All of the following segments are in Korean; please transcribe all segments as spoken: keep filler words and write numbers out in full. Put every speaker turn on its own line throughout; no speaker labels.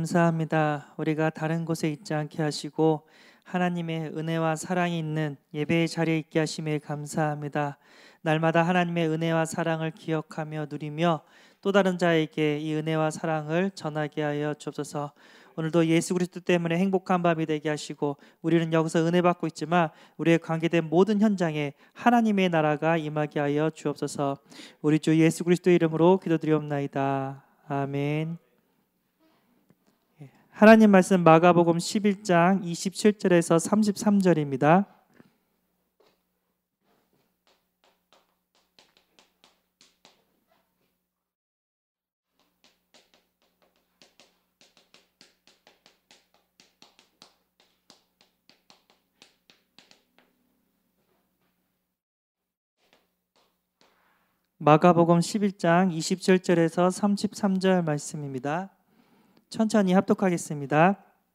감사합니다. 우리가 다른 곳에 있지 않게 하시고 하나님의 은혜와 사랑이 있는 예배의 자리에 있게 하심에 감사합니다. 날마다 하나님의 은혜와 사랑을 기억하며 누리며 또 다른 자에게 이 은혜와 사랑을 전하게 하여 주옵소서. 오늘도 예수 그리스도 때문에 행복한 밤이 되게 하시고 우리는 여기서 은혜 받고 있지만 우리의 관계된 모든 현장에 하나님의 나라가 임하게 하여 주옵소서. 우리 주 예수 그리스도 이름으로 기도드리옵나이다. 아멘. 하나님 말씀 마가복음 십일 장 이십칠 절에서 삼십삼 절입니다. 마가복음 십일 장 이십칠 절에서 삼십삼 절 말씀입니다. 천천히 합독하겠습니다.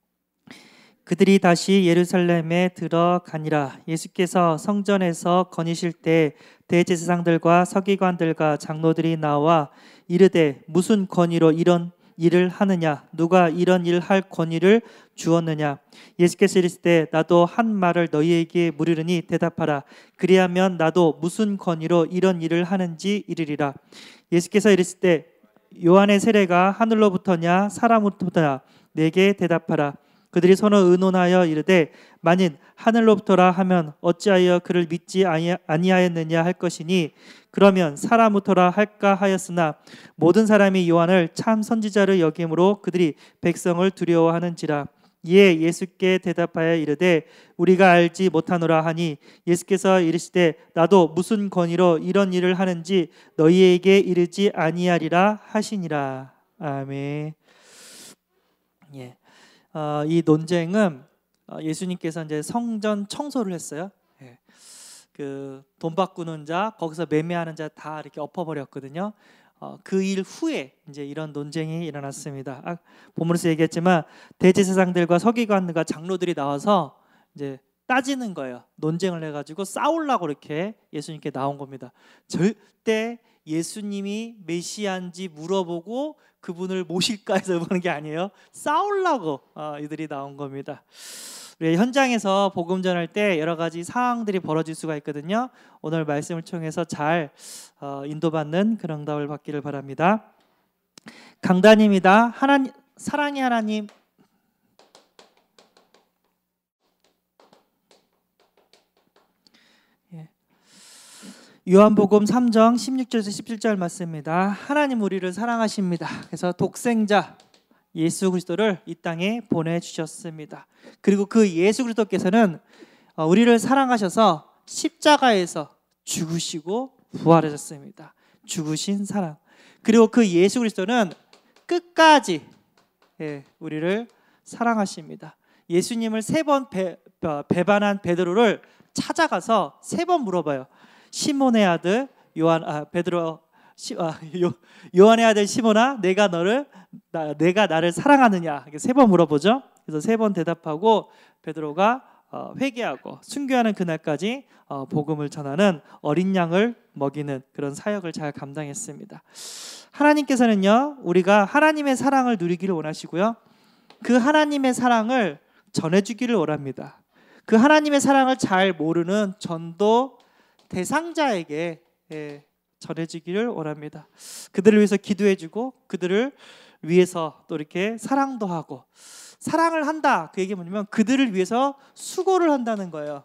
그들이 다시 예루살렘에 들어가니라. 예수께서 성전에서 거니실 때 대제사장들과 서기관들과 장로들이 나와 이르되 무슨 권위로 이런 일을 하느냐? 누가 이런 일을 할 권위를 주었느냐? 예수께서 이르시되 나도 한 말을 너희에게 물으리니 대답하라. 그리하면 나도 무슨 권위로 이런 일을 하는지 이르리라. 예수께서 이르시되 요한의 세례가 하늘로부터냐 사람으로부터냐? 내게 대답하라. 그들이 서로 의논하여 이르되 만일 하늘로부터라 하면 어찌하여 그를 믿지 아니하였느냐 할 것이니 그러면 사람부터라 할까 하였으나 모든 사람이 요한을 참 선지자를 여김으로 그들이 백성을 두려워하는지라. 이에 예수께 대답하여 이르되 우리가 알지 못하노라 하니 예수께서 이르시되 나도 무슨 권위로 이런 일을 하는지 너희에게 이르지 아니하리라 하시니라. 아멘. 예. 어, 이 논쟁은 예수님께서 이제 성전 청소를 했어요. 예. 그 돈 바꾸는 자, 거기서 매매하는 자 다 이렇게 엎어버렸거든요. 어, 그 일 후에 이제 이런 논쟁이 일어났습니다. 아, 본문에서 얘기했지만 대제사장들과 서기관들과 장로들이 나와서 이제 따지는 거예요. 논쟁을 해가지고 싸우려고 이렇게 예수님께 나온 겁니다. 절대 예수님이 메시아인지 물어보고 그분을 모실까 해서 보는 게 아니에요. 싸우려고 어, 이들이 나온 겁니다. 우리 현장에서 복음 전할 때 여러 가지 상황들이 벌어질 수가 있거든요. 오늘 말씀을 통해서 잘 어, 인도받는 그런 응답을 받기를 바랍니다. 강단입니다. 하나님, 사랑의 하나님. 예. 요한복음 삼 장 십육 절에서 십칠 절 말씀입니다. 하나님 우리를 사랑하십니다. 그래서 독생자 예수 그리스도를 이 땅에 보내주셨습니다. 그리고 그 예수 그리스도께서는 우리를 사랑하셔서 십자가에서 죽으시고 부활하셨습니다. 죽으신 사랑. 그리고 그 예수 그리스도는 끝까지 예, 우리를 사랑하십니다. 예수님을 세 번 배반한 베드로를 찾아가서 세 번 물어봐요. 시몬의 아들 요한 아 베드로 시, 아, 요, 요한의 아들 시몬아, 내가 너를 나, 내가 나를 사랑하느냐? 세 번 물어보죠. 그래서 세 번 대답하고 베드로가 어, 회개하고 순교하는 그날까지 어, 복음을 전하는 어린 양을 먹이는 그런 사역을 잘 감당했습니다. 하나님께서는요, 우리가 하나님의 사랑을 누리기를 원하시고요, 그 하나님의 사랑을 전해주기를 원합니다. 그 하나님의 사랑을 잘 모르는 전도 대상자에게 예, 전해지기를 원합니다. 그들을 위해서 기도해주고 그들을 위해서 또 이렇게 사랑도 하고, 사랑을 한다 그 얘기 뭐냐면 그들을 위해서 수고를 한다는 거예요.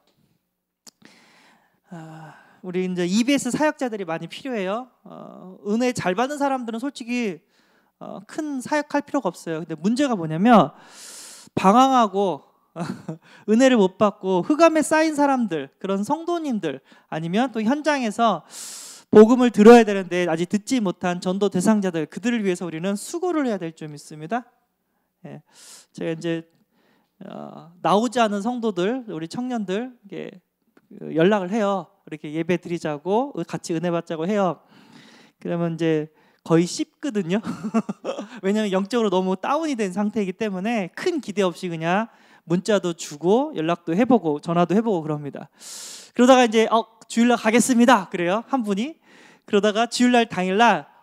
아, 우리 이제 이비에스 사역자들이 많이 필요해요. 어, 은혜 잘 받는 사람들은 솔직히 어, 큰 사역할 필요가 없어요. 근데 문제가 뭐냐면 방황하고 은혜를 못 받고 흑암에 쌓인 사람들, 그런 성도님들, 아니면 또 현장에서 복음을 들어야 되는데 아직 듣지 못한 전도 대상자들, 그들을 위해서 우리는 수고를 해야 될 점 있습니다. 예, 제가 이제 어, 나오지 않은 성도들, 우리 청년들 연락을 해요. 이렇게 예배 드리자고 같이 은혜 받자고 해요. 그러면 이제 거의 씹거든요. 왜냐하면 영적으로 너무 다운이 된 상태이기 때문에 큰 기대 없이 그냥 문자도 주고 연락도 해보고 전화도 해보고 그럽니다. 그러다가 이제 어, 주일날 가겠습니다 그래요, 한 분이. 그러다가 주일날 당일날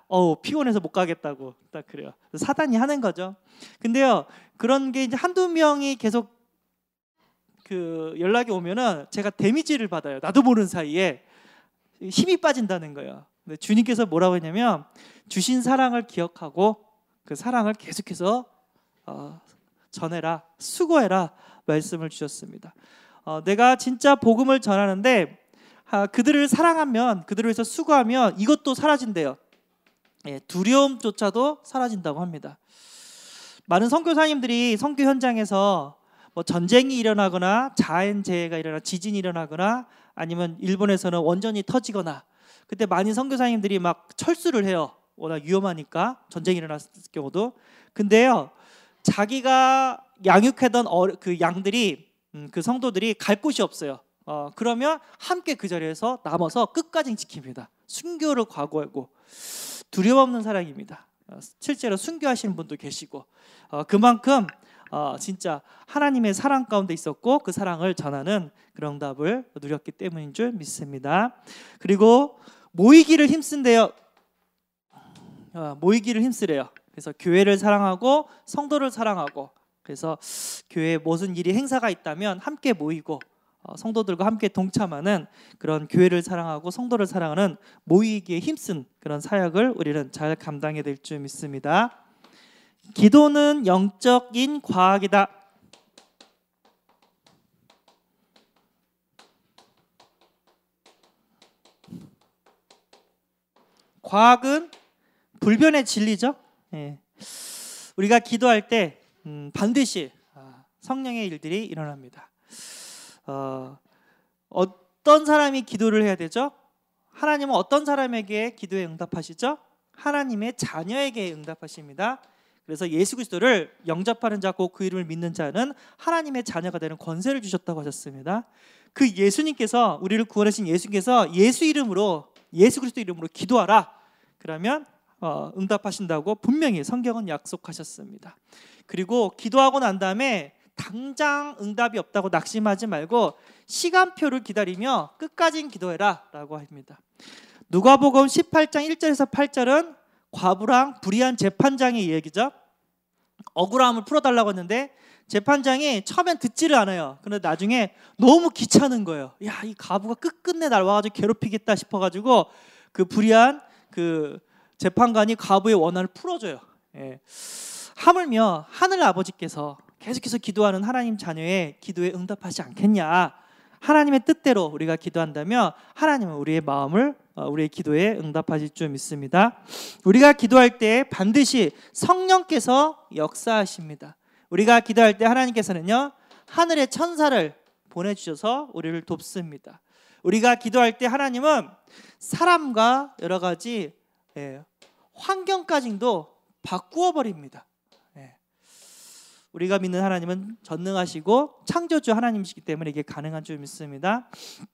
어우 피곤해서 못 가겠다고 딱 그래요. 사단이 하는 거죠. 근데요 그런 게 이제 한두 명이 계속 그 연락이 오면은 제가 데미지를 받아요. 나도 모르는 사이에 힘이 빠진다는 거예요. 근데 주님께서 뭐라고 했냐면 주신 사랑을 기억하고 그 사랑을 계속해서 어, 전해라, 수고해라 말씀을 주셨습니다. 어, 내가 진짜 복음을 전하는데 아, 그들을 사랑하면, 그들을 위해서 수고하면 이것도 사라진대요. 예, 두려움조차도 사라진다고 합니다. 많은 선교사님들이 선교 현장에서 뭐 전쟁이 일어나거나 자연재해가 일어나 지진이 일어나거나 아니면 일본에서는 원전이 터지거나 그때 많은 선교사님들이 막 철수를 해요. 워낙 위험하니까 전쟁이 일어났을 경우도. 근데요 자기가 양육하던 어, 그 양들이 음, 그 성도들이 갈 곳이 없어요. 어, 그러면 함께 그 자리에서 남아서 끝까지 지킵니다. 순교를 각오하고 두려움 없는 사랑입니다. 어, 실제로 순교하시는 분도 계시고 어, 그만큼 어, 진짜 하나님의 사랑 가운데 있었고 그 사랑을 전하는 그런 응답을 누렸기 때문인 줄 믿습니다. 그리고 모이기를 힘쓴대요. 어, 모이기를 힘쓰래요. 그래서 교회를 사랑하고 성도를 사랑하고 그래서 교회에 무슨 일이 행사가 있다면 함께 모이고 어, 성도들과 함께 동참하는 그런 교회를 사랑하고 성도를 사랑하는 모이기에 힘쓴 그런 사역을 우리는 잘 감당해야 될 줄 믿습니다. 기도는 영적인 과학이다. 과학은 불변의 진리죠. 예. 우리가 기도할 때 음, 반드시 성령의 일들이 일어납니다. 어, 어떤 사람이 기도를 해야 되죠? 하나님은 어떤 사람에게 기도에 응답하시죠? 하나님의 자녀에게 응답하십니다. 그래서 예수 그리스도를 영접하는 자고 그 이름을 믿는 자는 하나님의 자녀가 되는 권세를 주셨다고 하셨습니다. 그 예수님께서 우리를 구원하신 예수님께서 예수 이름으로 예수 그리스도 이름으로 기도하라. 그러면 어, 응답하신다고 분명히 성경은 약속하셨습니다. 그리고 기도하고 난 다음에 당장 응답이 없다고 낙심하지 말고 시간표를 기다리며 끝까지 기도해라 라고 합니다. 누가복음 십팔 장 일 절에서 팔 절은 과부랑 불의한 재판장의 얘기죠. 억울함을 풀어달라고 했는데 재판장이 처음엔 듣지를 않아요. 그런데 나중에 너무 귀찮은 거예요. 야, 이 과부가 끝끝내 날 와가지고 괴롭히겠다 싶어가지고 그 불의한 그 재판관이 과부의 원한을 풀어줘요. 예. 하물며 하늘 아버지께서 계속해서 기도하는 하나님 자녀의 기도에 응답하지 않겠냐. 하나님의 뜻대로 우리가 기도한다면 하나님은 우리의 마음을 우리의 기도에 응답하실 줄 믿습니다. 우리가 기도할 때 반드시 성령께서 역사하십니다. 우리가 기도할 때 하나님께서는요 하늘의 천사를 보내주셔서 우리를 돕습니다. 우리가 기도할 때 하나님은 사람과 여러 가지 예, 환경까지도 바꾸어 버립니다. 예. 우리가 믿는 하나님은 전능하시고 창조주 하나님이시기 때문에 이게 가능한 줄 믿습니다.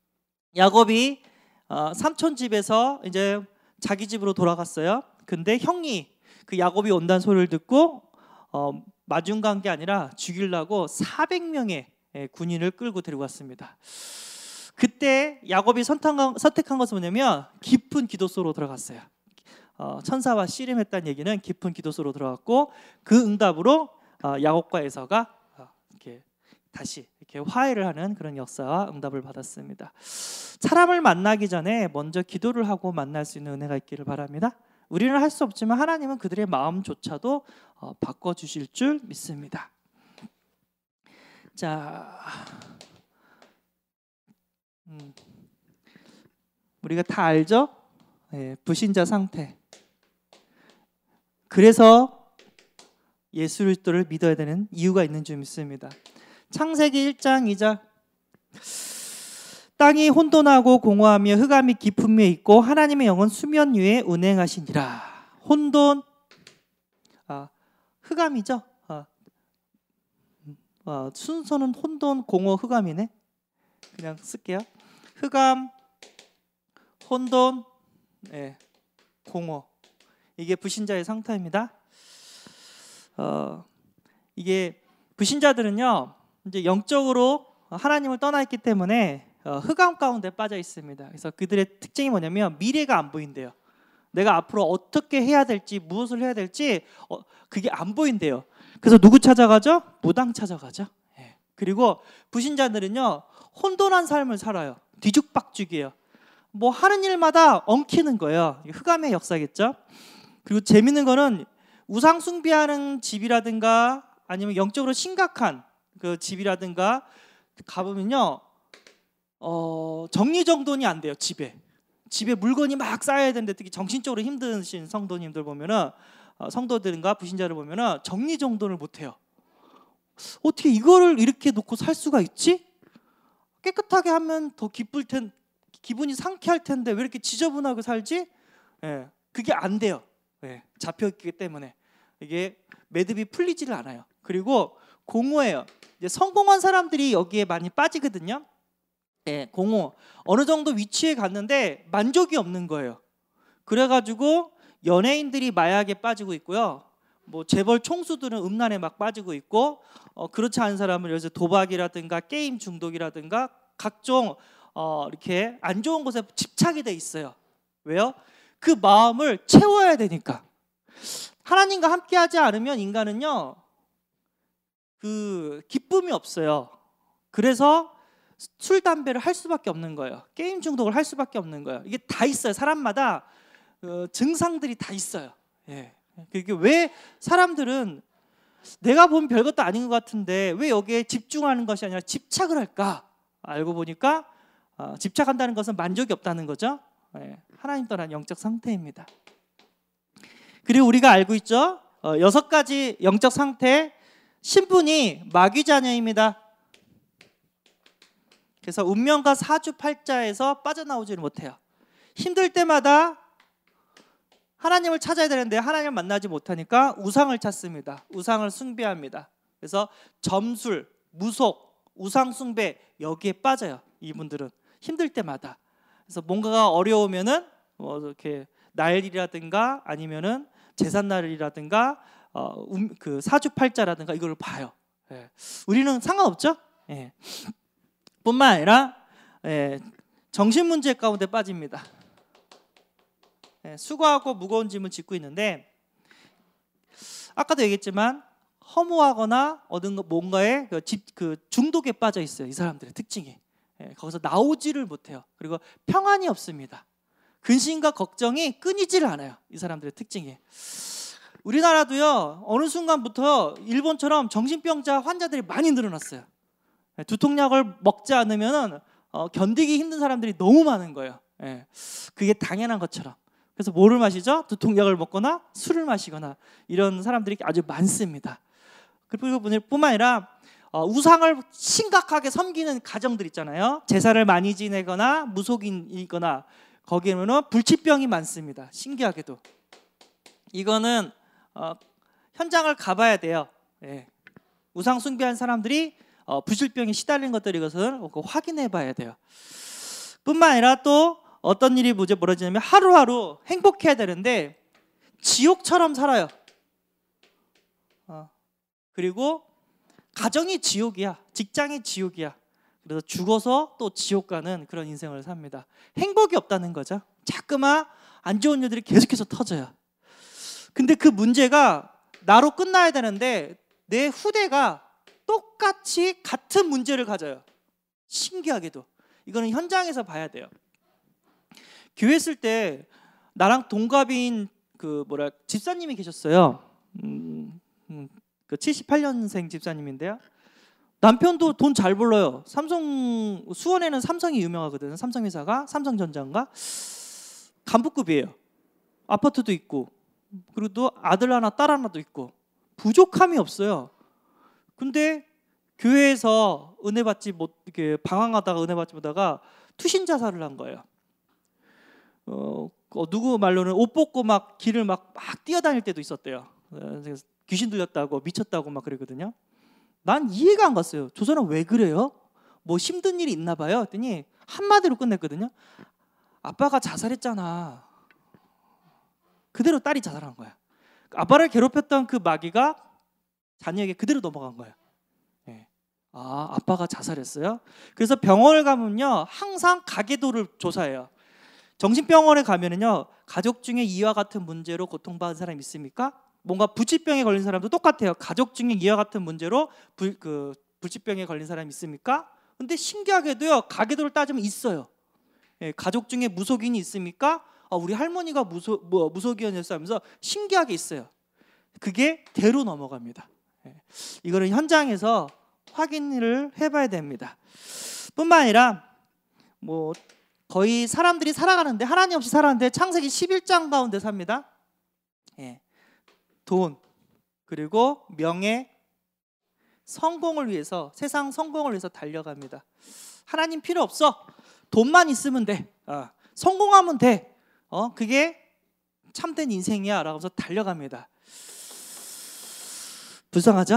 야곱이 어, 삼촌 집에서 이제 자기 집으로 돌아갔어요. 근데 형이 그 야곱이 온다는 소리를 듣고 어, 마중 간 게 아니라 죽이려고 사백 명의 예, 군인을 끌고 데리고 왔습니다. 그때 야곱이 선택한, 선택한 것은 뭐냐면 깊은 기도 속으로 들어갔어요. 어, 천사와 씨름했다는 얘기는 깊은 기도 속으로 들어갔고 그 응답으로 어, 야곱과 에서가 어, 이렇게 다시 이렇게 화해를 하는 그런 역사와 응답을 받았습니다. 사람을 만나기 전에 먼저 기도를 하고 만날 수 있는 은혜가 있기를 바랍니다. 우리는 할 수 없지만 하나님은 그들의 마음조차도 어, 바꿔주실 줄 믿습니다. 자, 음, 우리가 다 알죠? 네, 불신자 상태. 그래서 예수 그리스도를 믿어야 되는 이유가 있는 줄 믿습니다. 창세기 일 장 이 절 땅이 혼돈하고 공허하며 흑암이 깊음 위에 있고 하나님의 영은 수면 위에 운행하시니라. 혼돈, 아, 흑암이죠. 아, 아, 순서는 혼돈, 공허, 흑암이네. 그냥 쓸게요. 흑암, 혼돈, 네, 공허. 이게 불신자의 상태입니다. 어, 이게 불신자들은요 이제 영적으로 하나님을 떠나 있기 때문에 어, 흑암 가운데 빠져 있습니다. 그래서 그들의 특징이 뭐냐면 미래가 안 보인대요. 내가 앞으로 어떻게 해야 될지, 무엇을 해야 될지 어, 그게 안 보인대요. 그래서 누구 찾아가죠? 무당 찾아가죠. 예. 그리고 불신자들은요, 혼돈한 삶을 살아요. 뒤죽박죽이에요. 뭐 하는 일마다 엉키는 거예요. 흑암의 역사겠죠. 그리고 재밌는 거는 우상 숭배하는 집이라든가 아니면 영적으로 심각한 그 집이라든가 가보면요, 어, 정리정돈이 안 돼요. 집에 집에 물건이 막 쌓여야 되는데, 특히 정신적으로 힘드신 성도님들 보면은, 어, 성도들인가 불신자를 보면은 정리정돈을 못 해요. 어떻게 이거를 이렇게 놓고 살 수가 있지? 깨끗하게 하면 더 기쁠 텐, 기분이 상쾌할 텐데 왜 이렇게 지저분하게 살지? 예, 그게 안 돼요. 예, 잡혀있기 때문에 이게 매듭이 풀리지를 않아요. 그리고 공허해요. 이제 성공한 사람들이 여기에 많이 빠지거든요. 예, 공허. 어느 정도 위치에 갔는데 만족이 없는 거예요. 그래가지고 연예인들이 마약에 빠지고 있고요. 뭐 재벌 총수들은 음란에 막 빠지고 있고, 어, 그렇지 않은 사람은 요새 도박이라든가 게임 중독이라든가 각종 어, 이렇게 안 좋은 곳에 집착이 돼 있어요. 왜요? 그 마음을 채워야 되니까. 하나님과 함께하지 않으면 인간은요, 그 기쁨이 없어요. 그래서 술, 담배를 할 수밖에 없는 거예요. 게임 중독을 할 수밖에 없는 거예요. 이게 다 있어요. 사람마다 어, 증상들이 다 있어요. 예. 그게 왜 사람들은 내가 보면 별것도 아닌 것 같은데 왜 여기에 집중하는 것이 아니라 집착을 할까? 알고 보니까 어, 집착한다는 것은 만족이 없다는 거죠. 예. 하나님 떠난 영적 상태입니다. 그리고 우리가 알고 있죠. 어, 여섯 가지 영적 상태. 신분이 마귀 자녀입니다. 그래서 운명과 사주팔자에서 빠져나오지를 못해요. 힘들 때마다 하나님을 찾아야 되는데 하나님을 만나지 못하니까 우상을 찾습니다. 우상을 숭배합니다. 그래서 점술, 무속, 우상 숭배 여기에 빠져요. 이분들은 힘들 때마다. 그래서 뭔가가 어려우면은 뭐 이렇게 날이라든가 아니면은 제삿날이라든가 어, 음, 그 사주팔자라든가 이걸 봐요. 예. 우리는 상관없죠. 예. 뿐만 아니라 예, 정신 문제 가운데 빠집니다. 예, 수고하고 무거운 짐을 짓고 있는데, 아까도 얘기했지만 허무하거나 어떤 뭔가에 그, 집, 그 중독에 빠져 있어요. 이 사람들의 특징이. 예, 거기서 나오지를 못해요. 그리고 평안이 없습니다. 근심과 걱정이 끊이질 않아요. 이 사람들의 특징이. 우리나라도요, 어느 순간부터 일본처럼 정신병자 환자들이 많이 늘어났어요. 두통약을 먹지 않으면 어, 견디기 힘든 사람들이 너무 많은 거예요. 예, 그게 당연한 것처럼. 그래서 뭐를 마시죠? 두통약을 먹거나 술을 마시거나 이런 사람들이 아주 많습니다. 그리고 뿐만 아니라 어, 우상을 심각하게 섬기는 가정들 있잖아요. 제사를 많이 지내거나 무속인이거나 거기에는 불치병이 많습니다. 신기하게도. 이거는 어, 현장을 가봐야 돼요. 예. 우상 숭배한 사람들이 어, 부실병에 시달린 것들, 이것을 확인해 봐야 돼요. 뿐만 아니라 또 어떤 일이 벌어지냐면 하루하루 행복해야 되는데 지옥처럼 살아요. 어. 그리고 가정이 지옥이야. 직장이 지옥이야. 그래서 죽어서 또 지옥 가는 그런 인생을 삽니다. 행복이 없다는 거죠. 자꾸만 안 좋은 일들이 계속해서 터져요. 근데 그 문제가 나로 끝나야 되는데 내 후대가 똑같이 같은 문제를 가져요. 신기하게도. 이거는 현장에서 봐야 돼요. 교회 있을 때 나랑 동갑인 그 뭐라 집사님이 계셨어요. 음, 음, 그 칠십팔 년생 집사님인데요. 남편도 돈 잘 벌어요. 삼성 수원에는 삼성이 유명하거든요. 삼성회사가 삼성전자인가 간부급이에요. 아파트도 있고, 그리고 또 아들 하나 딸 하나도 있고 부족함이 없어요. 근데 교회에서 은혜 받지 못, 이렇게 방황하다가 은혜 받지 못하다가 투신 자살을 한 거예요. 어, 어, 누구 말로는 옷 벗고 막 길을 막, 막 뛰어다닐 때도 있었대요. 귀신 들렸다고 미쳤다고 막 그러거든요. 난 이해가 안 갔어요. 저 사람 왜 그래요? 뭐 힘든 일이 있나 봐요. 했더니 한마디로 끝냈거든요. 아빠가 자살했잖아. 그대로 딸이 자살한 거야. 아빠를 괴롭혔던 그 마귀가 자녀에게 그대로 넘어간 거예요. 네. 아, 아빠가 자살했어요? 그래서 병원을 가면요, 항상 가계도를 조사해요. 정신병원에 가면은요, 가족 중에 이와 같은 문제로 고통받은 사람 있습니까? 뭔가 불치병에 걸린 사람도 똑같아요. 가족 중에 이와 같은 문제로 불, 그, 불치병에 걸린 사람 있습니까? 근데 신기하게도요, 가계도를 따지면 있어요. 예, 가족 중에 무속인이 있습니까? 아, 우리 할머니가 무소, 뭐, 무속인이었어 하면서 신기하게 있어요. 그게 대로 넘어갑니다. 예, 이거는 현장에서 확인을 해봐야 됩니다. 뿐만 아니라 뭐 거의 사람들이 살아가는데, 하나님 없이 살아가는데 창세기 십일 장 가운데 삽니다. 예, 돈, 그리고 명예, 성공을 위해서, 세상 성공을 위해서 달려갑니다. 하나님 필요 없어. 돈만 있으면 돼. 어, 성공하면 돼. 어, 그게 참된 인생이야 라고 해서 달려갑니다. 불쌍하죠?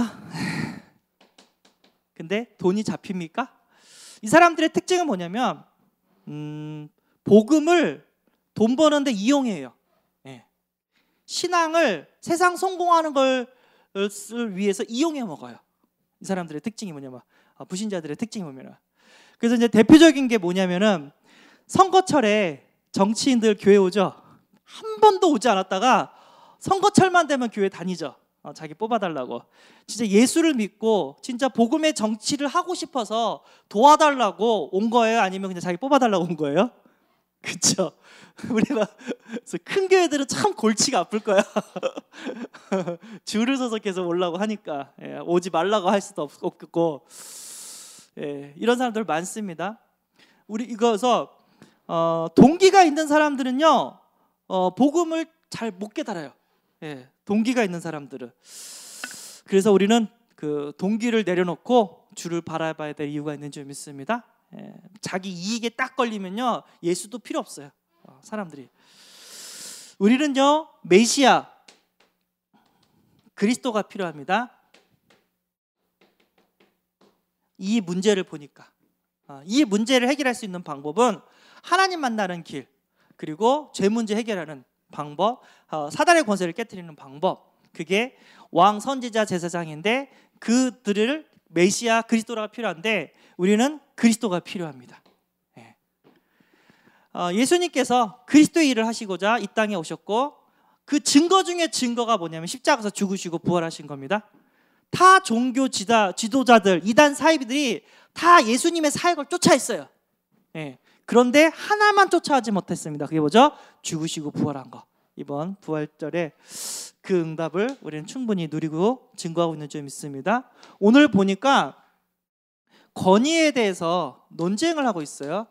근데 돈이 잡힙니까? 이 사람들의 특징은 뭐냐면 음, 복음을 돈 버는데 이용해요. 예. 신앙을 세상 성공하는 걸 위해서 이용해 먹어요. 이 사람들의 특징이 뭐냐면, 불신자들의 특징이 뭐냐면, 그래서 이제 대표적인 게 뭐냐면은 선거철에 정치인들 교회 오죠. 한 번도 오지 않았다가 선거철만 되면 교회 다니죠. 어, 자기 뽑아달라고. 진짜 예수를 믿고 진짜 복음의 정치를 하고 싶어서 도와달라고 온 거예요? 아니면 그냥 자기 뽑아달라고 온 거예요? 그렇죠. 우리가 큰 교회들은 참 골치가 아플 거야. 줄을 서서 계속 오려고 하니까, 예, 오지 말라고 할 수도 없고, 예, 이런 사람들 많습니다. 우리 이거서 어, 동기가 있는 사람들은요, 어, 복음을 잘 못 깨달아요. 예, 동기가 있는 사람들은. 그래서 우리는 그 동기를 내려놓고 주를 바라봐야 될 이유가 있는 줄 믿습니다. 예, 자기 이익에 딱 걸리면요, 예수도 필요 없어요. 어, 사람들이. 우리는요, 메시아 그리스도가 필요합니다. 이 문제를 보니까, 어, 이 문제를 해결할 수 있는 방법은 하나님 만나는 길, 그리고 죄 문제 해결하는 방법, 어, 사단의 권세를 깨트리는 방법, 그게 왕, 선지자, 제사장인데 그들을 메시아 그리스도가 필요한데 우리는 그리스도가 필요합니다. 예. 어, 예수님께서 그리스도의 일을 하시고자 이 땅에 오셨고, 그 증거 중에 증거가 뭐냐면 십자가에서 죽으시고 부활하신 겁니다. 타 종교 지다, 지도자들, 이단 사이비들이 다 예수님의 사역을 쫓아했어요. 예. 그런데 하나만 쫓아하지 못했습니다. 그게 뭐죠? 죽으시고 부활한 거. 이번 부활절에 그 응답을 우리는 충분히 누리고 증거하고 있는 줄 믿습니다. 오늘 보니까 권위에 대해서 논쟁을 하고 있어요.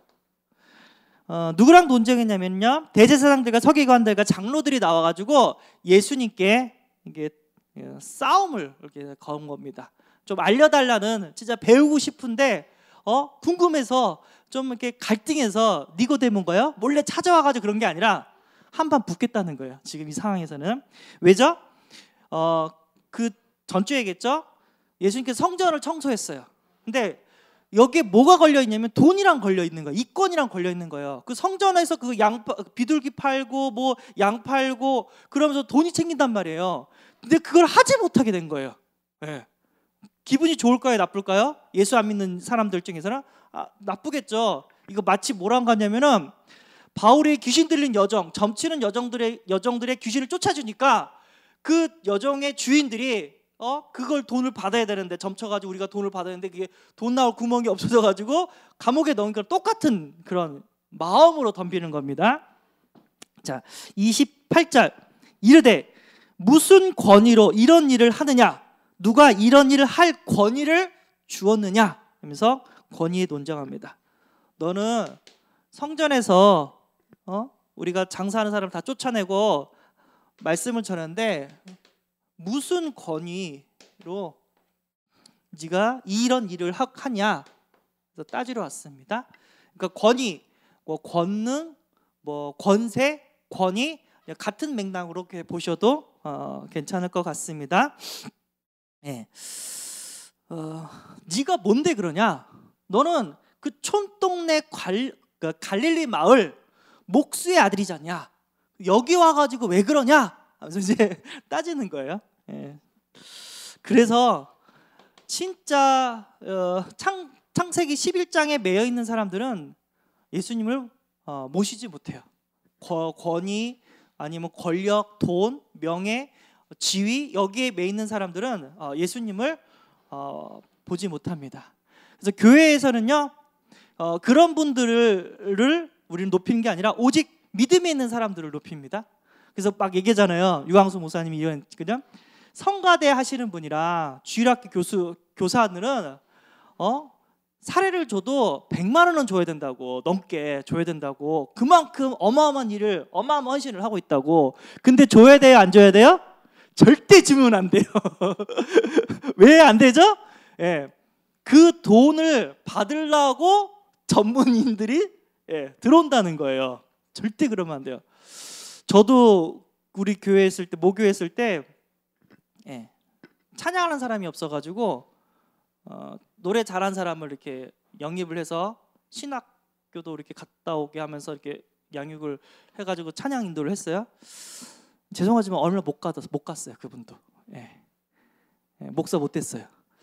어, 누구랑 논쟁했냐면요, 대제사장들과 서기관들과 장로들이 나와가지고 예수님께 이게 싸움을 이렇게 건 겁니다. 좀 알려달라는, 진짜 배우고 싶은데 어 궁금해서 좀 이렇게 갈등해서 니고데모인가요? 몰래 찾아와가지고 그런 게 아니라 한판 붙겠다는 거예요. 지금 이 상황에서는. 왜죠? 어, 그 전주에겠죠? 예수님께서 성전을 청소했어요. 근데 여기에 뭐가 걸려 있냐면 돈이랑 걸려 있는 거예요. 이권이랑 걸려 있는 거예요. 그 성전에서 그 양 비둘기 팔고 뭐 양 팔고 그러면서 돈이 챙긴단 말이에요. 근데 그걸 하지 못하게 된 거예요. 네. 기분이 좋을까요? 나쁠까요? 예수 안 믿는 사람들 중에서는 아, 나쁘겠죠. 이거 마치 뭐랑 같냐면은 바울의 귀신 들린 여정, 점치는 여정들의 여정들의 귀신을 쫓아주니까 그 여정의 주인들이 어 그걸 돈을 받아야 되는데, 점쳐가지고 우리가 돈을 받아야 되는데 그게 돈 나올 구멍이 없어져가지고 감옥에 넣은 거랑 똑같은 그런 마음으로 덤비는 겁니다. 자, 이십팔 절 이르되 무슨 권위로 이런 일을 하느냐, 누가 이런 일을 할 권위를 주었느냐 하면서 권위에 논쟁합니다. 너는 성전에서 어? 우리가 장사하는 사람 다 쫓아내고 말씀을 전하는데 무슨 권위로 네가 이런 일을 하냐 따지러 왔습니다. 그러니까 권위, 뭐 권능, 뭐 권세, 권위 같은 맥락으로 이렇게 보셔도 어, 괜찮을 것 같습니다. 네. 어, 네가 뭔데 그러냐? 너는 그 촌동네 갈, 그 갈릴리 마을 목수의 아들이잖냐? 여기 와가지고 왜 그러냐? 하면서 이제 따지는 거예요. 예. 그래서 진짜 어, 창, 창세기 십일 장에 매여 있는 사람들은 예수님을 어, 모시지 못해요. 거, 권위 아니면 권력, 돈, 명예, 지위 여기에 매 있는 사람들은 어, 예수님을 어, 보지 못합니다. 그래서 교회에서는요 어, 그런 분들을 우리는 높이는 게 아니라 오직 믿음에 있는 사람들을 높입니다. 그래서 막 얘기하잖아요. 유광수 목사님이 이런 그냥 성가대 하시는 분이랑 주일학교 교수 교사들은 어 사례를 줘도 백만 원은 줘야 된다고, 넘게 줘야 된다고, 그만큼 어마어마한 일을 어마어마한 헌신을 하고 있다고. 근데 줘야 돼요, 안 줘야 돼요? 절대 주면 안 돼요. 왜 안 되죠? 예, 그 돈을 받으려고 전문인들이 예, 들어온다는 거예요. 절대 그러면 안 돼요. 저도 우리 교회 있을 때, 모교회 있을 때 예, 찬양하는 사람이 없어가지고 어, 노래 잘하는 사람을 이렇게 영입을 해서 신학교도 이렇게 갔다 오게 하면서 이렇게 양육을 해가지고 찬양 인도를 했어요. 죄송하지만 얼마 못 가서 못 갔어요. 그분도 예. 예, 목사 못 됐어요.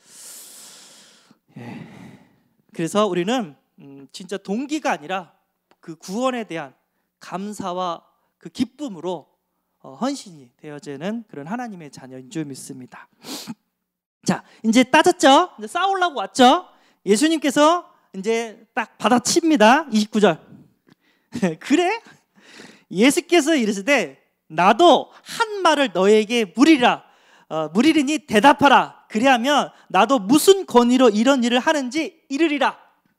예. 그래서 우리는 음, 진짜 동기가 아니라 그 구원에 대한 감사와 그 기쁨으로 어, 헌신이 되어지는 그런 하나님의 자녀인 줄 믿습니다. 자, 이제 따졌죠? 이제 싸우려고 왔죠? 예수님께서 이제 딱 받아칩니다. 이십구 절. 그래? 예수께서 이르시되 나도 한 말을 너에게 물으리라. 어, 물으리니 대답하라. 그리하면 나도 무슨 권위로 이런 일을 하는지 이르리라.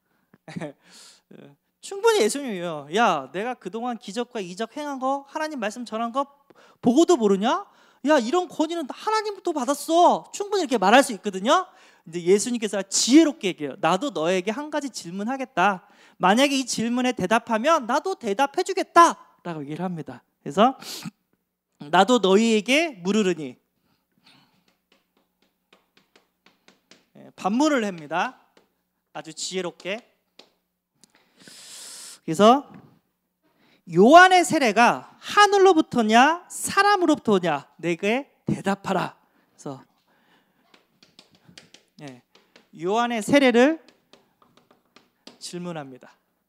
충분히 예수님이요. 야, 내가 그동안 기적과 이적 행한 거, 하나님 말씀 전한 거 보고도 모르냐? 야, 이런 권위는 하나님부터 받았어. 충분히 이렇게 말할 수 있거든요. 이제 예수님께서 지혜롭게 얘기해요. 나도 너에게 한 가지 질문하겠다. 만약에 이 질문에 대답하면 나도 대답해 주겠다 라고 얘기를 합니다. 그래서 나도 너희에게 물으르니, 반문을 합니다. 아주 지혜롭게. 그래서 요한의 세례가 하늘로부터냐 사람으로부터냐 내게 대답하라. 그래서 예, 요한의 세례를 질문합니다.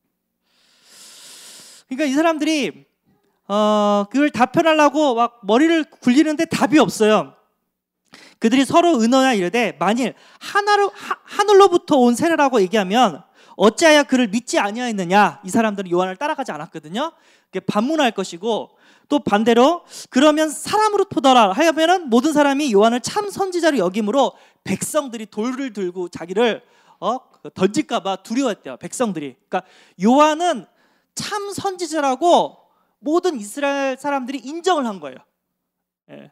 그러니까 이 사람들이 어, 그걸 답변하려고 막 머리를 굴리는데 답이 없어요. 그들이 서로 의논하여 이르되 만일 하나로, 하, 하늘로부터 온 세례라고 얘기하면 어찌하여 그를 믿지 아니하였느냐. 이 사람들은 요한을 따라가지 않았거든요. 반문할 것이고, 또 반대로 그러면 사람으로부터라 하면은 모든 사람이 요한을 참 선지자로 여김으로 백성들이 돌을 들고 자기를 어, 던질까봐 두려워했대요. 백성들이. 그러니까 요한은 참 선지자라고 모든 이스라엘 사람들이 인정을 한 거예요. 예.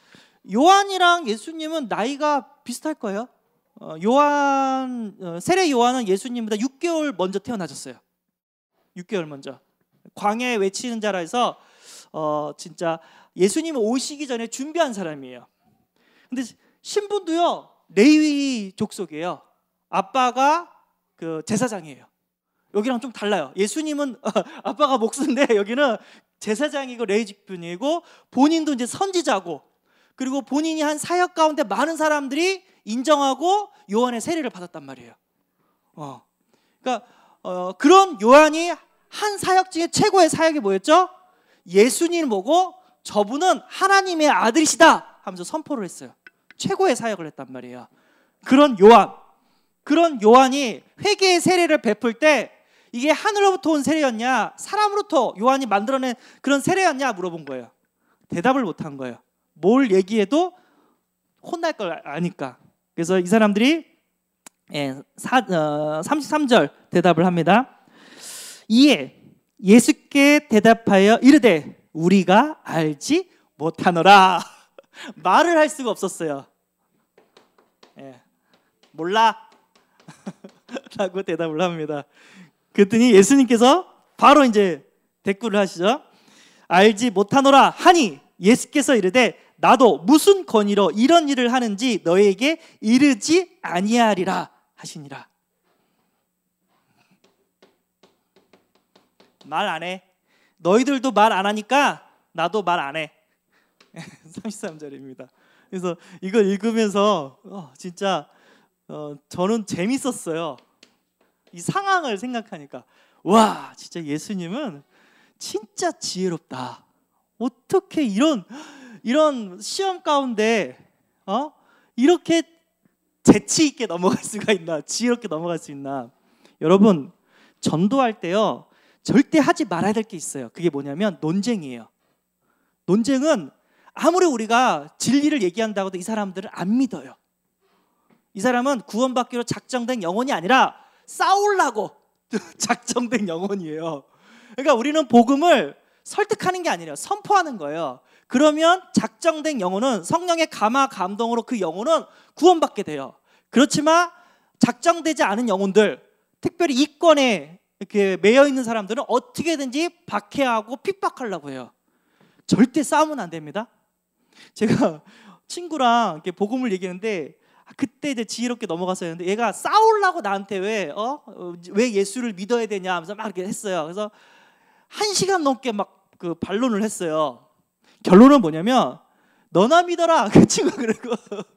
요한이랑 예수님은 나이가 비슷할 거예요. 어, 요한 어, 세례 요한은 예수님보다 육 개월 먼저 태어나셨어요. 육 개월 먼저. 광야에 외치는 자라 해서 어, 진짜 예수님 오시기 전에 준비한 사람이에요. 근데 신분도요 레위 족속이에요. 아빠가 그 제사장이에요. 여기랑 좀 달라요. 예수님은 어, 아빠가 목수인데 여기는 제사장이고 레위 직분이고 본인도 이제 선지자고, 그리고 본인이 한 사역 가운데 많은 사람들이 인정하고 요한의 세례를 받았단 말이에요. 어. 그러니까 어, 그런 요한이 한 사역 중에 최고의 사역이 뭐였죠? 예수님 보고 저분은 하나님의 아들이시다 하면서 선포를 했어요. 최고의 사역을 했단 말이에요. 그런 요한, 그런 요한이 회개의 세례를 베풀 때 이게 하늘로부터 온 세례였냐 사람으로부터 요한이 만들어낸 그런 세례였냐 물어본 거예요. 대답을 못한 거예요. 뭘 얘기해도 혼날 걸 아니까. 그래서 이 사람들이 예, 사, 어, 삼십삼 절 대답을 합니다. 이에 예수께 대답하여 이르되 우리가 알지 못하노라. 말을 할 수가 없었어요. 예, 몰라 라고 대답을 합니다. 그랬더니 예수님께서 바로 이제 대꾸를 하시죠. 알지 못하노라 하니 예수께서 이르되 나도 무슨 권위로 이런 일을 하는지 너에게 이르지 아니하리라 하시니라. 말 안 해. 너희들도 말 안 하니까 나도 말 안 해. 삼십삼 절입니다. 그래서 이걸 읽으면서 어, 진짜 어, 저는 재밌었어요. 이 상황을 생각하니까 와, 진짜 예수님은 진짜 지혜롭다. 어떻게 이런 이런 시험 가운데 어? 이렇게 재치 있게 넘어갈 수가 있나? 지혜롭게 넘어갈 수 있나? 여러분, 전도할 때요 절대 하지 말아야 될 게 있어요. 그게 뭐냐면 논쟁이에요. 논쟁은 아무리 우리가 진리를 얘기한다고 해도 이 사람들을 안 믿어요. 이 사람은 구원받기로 작정된 영혼이 아니라 싸우려고 작정된 영혼이에요. 그러니까 우리는 복음을 설득하는 게 아니라 선포하는 거예요. 그러면 작정된 영혼은 성령의 감화 감동으로 그 영혼은 구원받게 돼요. 그렇지만 작정되지 않은 영혼들, 특별히 이권에 이렇게 매여 있는 사람들은 어떻게든지 박해하고 핍박하려고 해요. 절대 싸우면 안 됩니다. 제가 친구랑 이렇게 복음을 얘기했는데 그때 이제 지혜롭게 넘어갔어야 했는데 얘가 싸우려고 나한테 왜, 어? 왜 예수를 믿어야 되냐 하면서 막 이렇게 했어요. 그래서 한 시간 넘게 막 그 반론을 했어요. 결론은 뭐냐면 너나 믿어라 그 친구가 그러고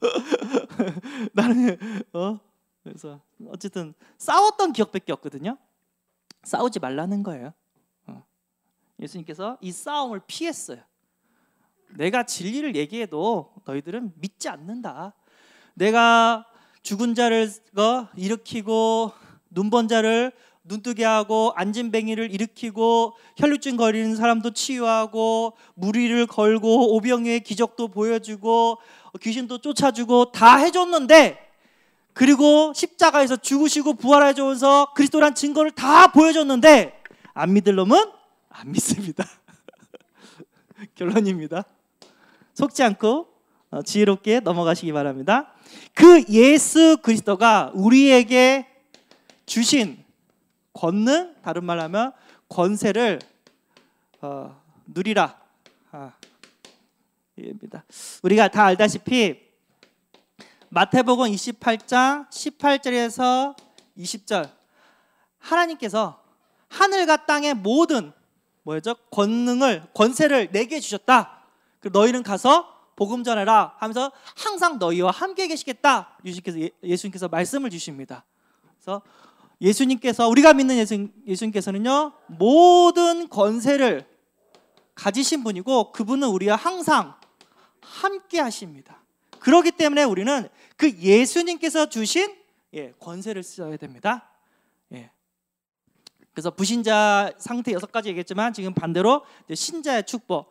나는 어 그래서 어쨌든 싸웠던 기억밖에 없거든요. 싸우지 말라는 거예요. 어. 예수님께서 이 싸움을 피했어요. 내가 진리를 얘기해도 너희들은 믿지 않는다. 내가 죽은 자를 일으키고 눈먼 자를 눈뜨게 하고 앉은뱅이를 일으키고 혈루증 거리는 사람도 치유하고 무리를 걸고 오병이의 기적도 보여주고 귀신도 쫓아주고 다 해줬는데, 그리고 십자가에서 죽으시고 부활해줘서 그리스도란 증거를 다 보여줬는데 안 믿을 놈은 안 믿습니다. 결론입니다. 속지 않고 지혜롭게 넘어가시기 바랍니다. 그 예수 그리스도가 우리에게 주신 권능, 다른 말로 하면 권세를 어, 누리라. 아, 입니다. 우리가 다 알다시피 마태복음 이십팔 장 십팔 절에서 이십 절, 하나님께서 하늘과 땅의 모든 뭐였죠? 권능을, 권세를 내게 주셨다. 그리고 너희는 가서 복음 전해라 하면서 항상 너희와 함께 계시겠다. 예수님께서, 예수님께서 말씀을 주십니다. 그래서 예수님께서, 우리가 믿는 예수, 예수님께서는요 모든 권세를 가지신 분이고 그분은 우리와 항상 함께 하십니다. 그렇기 때문에 우리는 그 예수님께서 주신 예, 권세를 써야 됩니다. 예. 그래서 부신자 상태 여섯 가지 얘기했지만 지금 반대로 신자의 축복.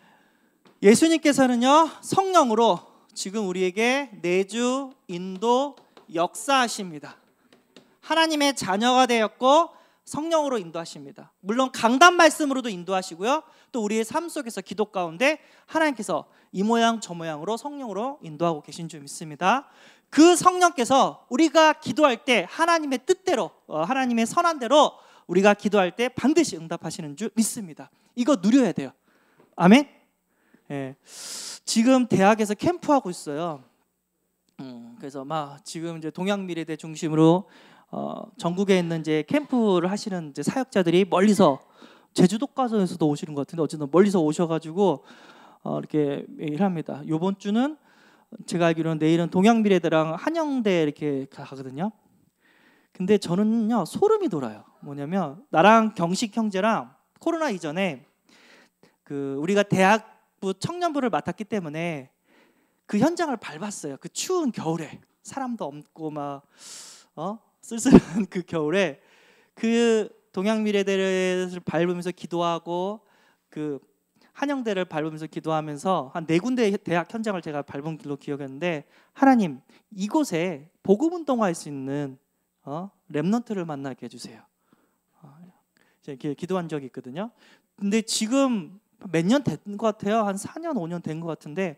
예수님께서는요 성령으로 지금 우리에게 내주, 인도, 역사하십니다. 하나님의 자녀가 되었고 성령으로 인도하십니다. 물론 강단 말씀으로도 인도하시고요, 또 우리의 삶 속에서 기도 가운데 하나님께서 이 모양 저 모양으로 성령으로 인도하고 계신 줄 믿습니다. 그 성령께서 우리가 기도할 때 하나님의 뜻대로, 하나님의 선한 대로 우리가 기도할 때 반드시 응답하시는 줄 믿습니다. 이거 누려야 돼요. 아멘. 예. 지금 대학에서 캠프하고 있어요. 음, 그래서 막 지금 이제 동양미래대 중심으로 어, 전국에 있는 이제 캠프를 하시는 이제 사역자들이 멀리서 제주도까지에서도 오시는 것 같은데 어쨌든 멀리서 오셔가지고 어, 이렇게 일합니다. 이번 주는 제가 알기로는 내일은 동양미래대랑 한영대 이렇게 가거든요. 근데 저는요 소름이 돋아요. 뭐냐면 나랑 경식 형제랑 코로나 이전에 그 우리가 대학부 청년부를 맡았기 때문에 그 현장을 밟았어요. 그 추운 겨울에 사람도 없고 막 어? 쓸쓸한 그 겨울에 그 동양미래대를 밟으면서 기도하고 그 한영대를 밟으면서 기도하면서 한 네 군데 대학 현장을 제가 밟은 길로 기억했는데, 하나님 이곳에 복음 운동할 수 있는 어? 렘넌트를 만나게 해주세요. 어, 이렇게 기도한 적이 있거든요. 근데 지금 몇 년 된 것 같아요. 한 사 년 오 년 된 것 같은데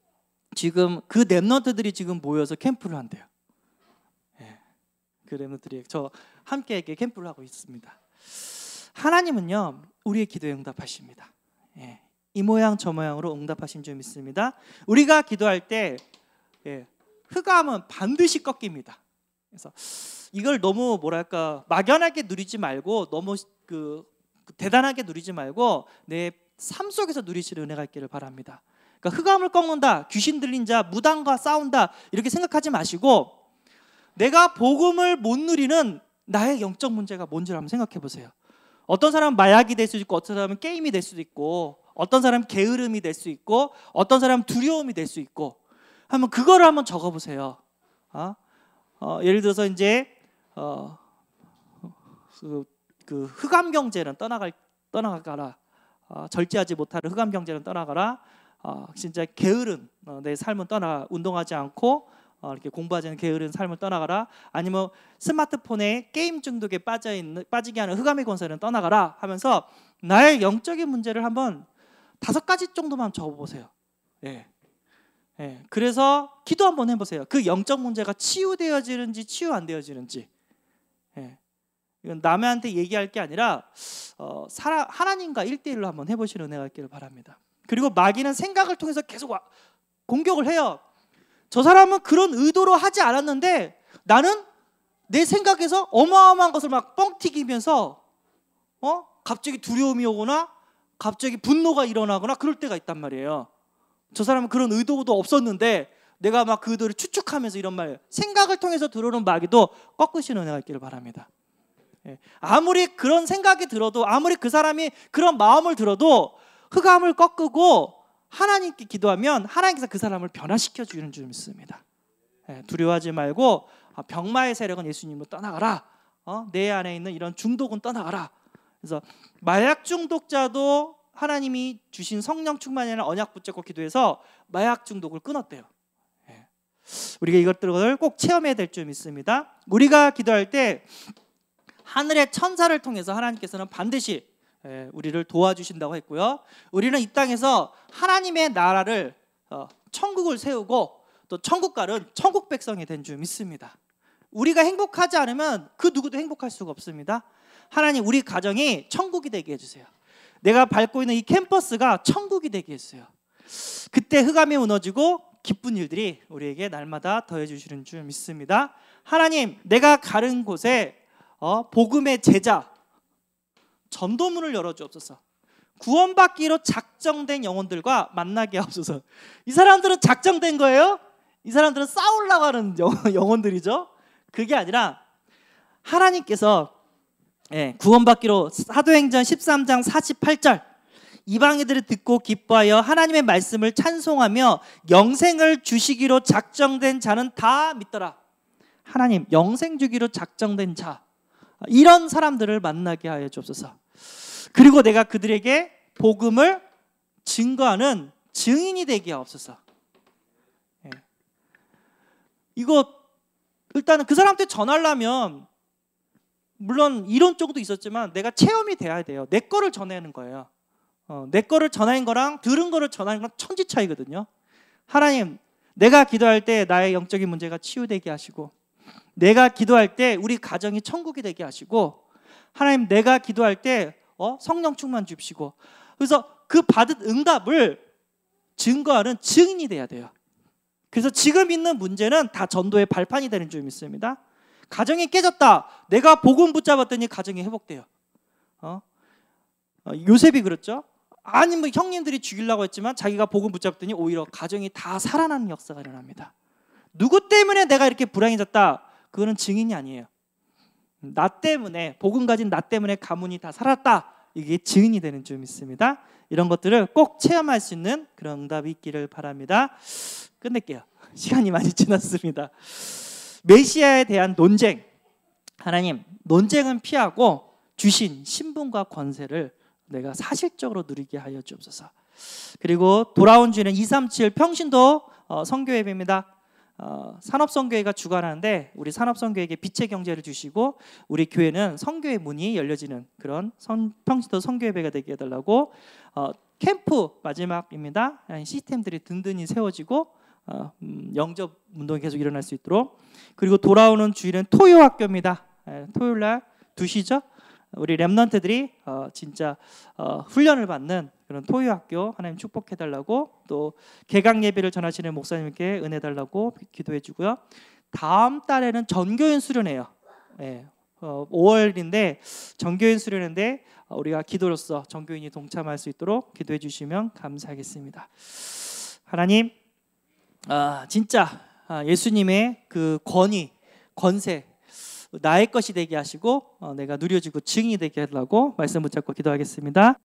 지금 그 렘넌트들이 지금 모여서 캠프를 한대요. 예, 그 렘넌트들이 저 함께 이렇게 캠프를 하고 있습니다. 하나님은요 우리의 기도에 응답하십니다. 예, 이 모양 저 모양으로 응답하신 줄 믿습니다. 우리가 기도할 때 예, 흑암은 반드시 꺾입니다. 그래서 이걸 너무 뭐랄까 막연하게 누리지 말고 너무 그 대단하게 누리지 말고 내 삶 속에서 누리시는 은혜가 있기를 바랍니다. 그러니까 흑암을 꺾는다, 귀신 들린 자, 무당과 싸운다 이렇게 생각하지 마시고 내가 복음을 못 누리는 나의 영적 문제가 뭔지를 한번 생각해 보세요. 어떤 사람은 마약이 될 수도 있고, 어떤 사람은 게임이 될 수도 있고, 어떤 사람은 게으름이 될 수 있고, 어떤 사람은 두려움이 될 수 있고. 한번 그거를 한번 적어보세요. 어? 어, 예를 들어서 이제 어, 그, 그 흑암 경제는 떠나갈 떠나가라. 어, 절제하지 못하는 흑암 경제는 떠나가라. 어, 진짜 게으른 어, 내 삶은 떠나. 운동하지 않고 어, 이렇게 공부하지 않는 게으른 삶을 떠나가라. 아니면 스마트폰에 게임 중독에 빠져 있는 빠지게 하는 흑암의 권세는 떠나가라. 하면서 나의 영적인 문제를 한번 다섯 가지 정도만 적어보세요. 예. 예. 그래서 기도 한번 해보세요. 그 영적 문제가 치유되어지는지 치유 안 되어지는지. 예. 이건 남한테 얘기할 게 아니라 어, 사람, 하나님과 일대일로 한번 해보시는 은혜가 있기를 바랍니다. 그리고 마귀는 생각을 통해서 계속 와, 공격을 해요. 저 사람은 그런 의도로 하지 않았는데 나는 내 생각에서 어마어마한 것을 막 뻥튀기면서 어? 갑자기 두려움이 오거나 갑자기 분노가 일어나거나 그럴 때가 있단 말이에요. 저 사람은 그런 의도도 없었는데 내가 막 그 의도를 추측하면서 이런 말, 생각을 통해서 들어오는 마귀도 꺾으시는 은혜가 있기를 바랍니다. 아무리 그런 생각이 들어도, 아무리 그 사람이 그런 마음을 들어도 흑암을 꺾고 하나님께 기도하면 하나님께서 그 사람을 변화시켜 주는 줄 믿습니다. 두려워하지 말고 병마의 세력은 예수님으로 떠나가라. 어? 내 안에 있는 이런 중독은 떠나가라. 그래서 마약 중독자도 하나님이 주신 성령 충만이라는 언약 붙잡고 기도해서 마약 중독을 끊었대요. 우리가 이것들을 꼭 체험해야 될 줄 믿습니다. 우리가 기도할 때 하늘의 천사를 통해서 하나님께서는 반드시 우리를 도와주신다고 했고요. 우리는 이 땅에서 하나님의 나라를, 천국을 세우고 또 천국가는 천국 백성이 된 줄 믿습니다. 우리가 행복하지 않으면 그 누구도 행복할 수가 없습니다. 하나님, 우리 가정이 천국이 되게 해주세요. 내가 밟고 있는 이 캠퍼스가 천국이 되게 해주세요. 그때 흑암이 무너지고 기쁜 일들이 우리에게 날마다 더해 주시는 줄 믿습니다. 하나님, 내가 가는 곳에 어, 복음의 제자, 전도문을 열어주옵소서. 구원받기로 작정된 영혼들과 만나게 하옵소서. 이 사람들은 작정된 거예요? 이 사람들은 싸우려고 하는 영혼들이죠. 그게 아니라 하나님께서 예, 구원받기로 사도행전 십삼 장 사십팔 절, 이방인들이 듣고 기뻐하여 하나님의 말씀을 찬송하며 영생을 주시기로 작정된 자는 다 믿더라. 하나님, 영생 주기로 작정된 자, 이런 사람들을 만나게 하여 주옵소서. 그리고 내가 그들에게 복음을 증거하는 증인이 되게 하옵소서. 예. 이거 일단은 그 사람한테 전하려면 물론 이론적으로도 있었지만 내가 체험이 돼야 돼요. 내 거를 전하는 거예요. 어, 내 거를 전하는 거랑 들은 거를 전하는 건 천지 차이거든요. 하나님, 내가 기도할 때 나의 영적인 문제가 치유되게 하시고, 내가 기도할 때 우리 가정이 천국이 되게 하시고, 하나님, 내가 기도할 때 어, 성령 충만 주시고, 그래서 그 받은 응답을 증거하는 증인이 돼야 돼요. 그래서 지금 있는 문제는 다 전도의 발판이 되는 줄 믿습니다. 가정이 깨졌다, 내가 복음 붙잡았더니 가정이 회복돼요. 어? 어, 요셉이 그랬죠. 아니 뭐 형님들이 죽이려고 했지만 자기가 복음 붙잡더니 오히려 가정이 다 살아나는 역사가 일어납니다. 누구 때문에 내가 이렇게 불행해졌다, 그거는 증인이 아니에요. 나 때문에, 복음 가진 나 때문에 가문이 다 살았다, 이게 증인이 되는 줄 믿습니다. 이런 것들을 꼭 체험할 수 있는 그런 응답이 있기를 바랍니다. 끝낼게요. 시간이 많이 지났습니다. 메시아에 대한 논쟁, 하나님, 논쟁은 피하고 주신 신분과 권세를 내가 사실적으로 누리게 하여 주옵소서. 그리고 돌아온 주일은 이삼칠 평신도 어, 선교예배입니다. 어, 산업선교회가 주관하는데 우리 산업선교회에게 빛의 경제를 주시고 우리 교회는 선교의 문이 열려지는 그런 선, 평신도 선교예배가 되게 해달라고. 어, 캠프 마지막입니다. 시스템들이 든든히 세워지고 어, 음, 영접 운동이 계속 일어날 수 있도록. 그리고 돌아오는 주일은 토요학교입니다. 예, 토요일날 두 시죠. 우리 렘넌트들이 어, 진짜 어, 훈련을 받는 그런 토요학교 하나님 축복해달라고, 또 개강 예배를 전하시는 목사님께 은혜 달라고 기도해주고요. 다음 달에는 전교인 수련회예요. 예, 어, 오월인데 전교인 수련회인데 어, 우리가 기도로서 전교인이 동참할 수 있도록 기도해 주시면 감사하겠습니다. 하나님, 아, 진짜 아, 예수님의 그 권위, 권세, 나의 것이 되게 하시고 어, 내가 누려지고 증인이 되게 하려고 말씀 붙잡고 기도하겠습니다.